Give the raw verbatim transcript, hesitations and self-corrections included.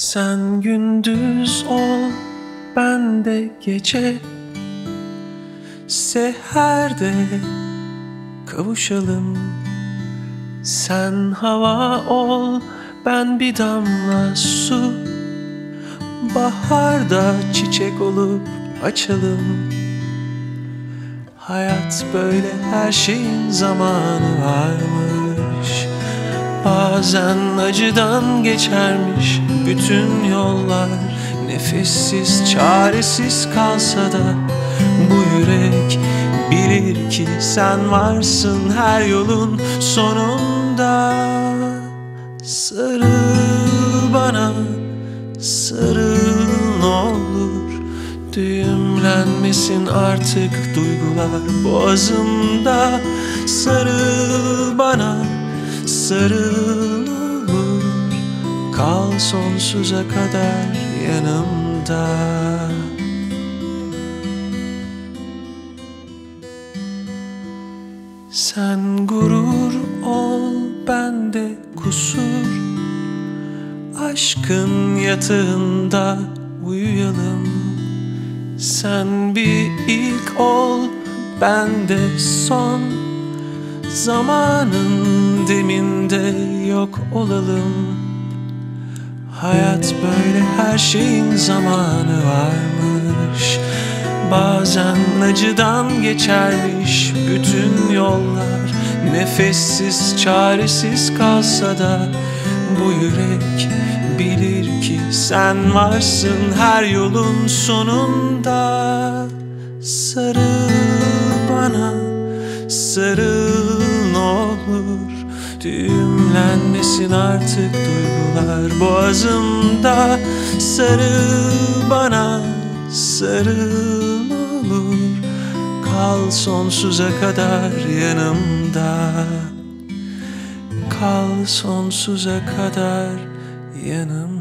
Sen gündüz ol, ben de gece, seherde kavuşalım. Sen hava ol, ben bir damla su, baharda çiçek olup açalım. Hayat böyle, her şeyin zamanı varmış. Bazen acıdan geçermiş bütün yollar. Nefessiz, çaresiz kalsa da bu yürek bilir ki sen varsın her yolun sonunda. Sarıl bana, sarıl ne olur. Düğümlenmesin artık duygular boğazımda. Sarıl bana, sarıl olur. Kal sonsuza kadar yanımda. Sen gurur ol, ben de kusur. Aşkın yatağında uyuyalım. Sen bir ilk ol, ben de son. Zamanın deminde yok olalım. Hayat böyle, her şeyin zamanı varmış. Bazen acıdan geçermiş bütün yollar. Nefessiz, çaresiz kalsa da bu yürek bilir ki sen varsın her yolun sonunda. Sarıl bana, sarıl ne olur. Düğümlenmesin artık duygular boğazımda. Sarıl bana, sarıl olur. Kal sonsuza kadar yanımda. Kal sonsuza kadar yanımda.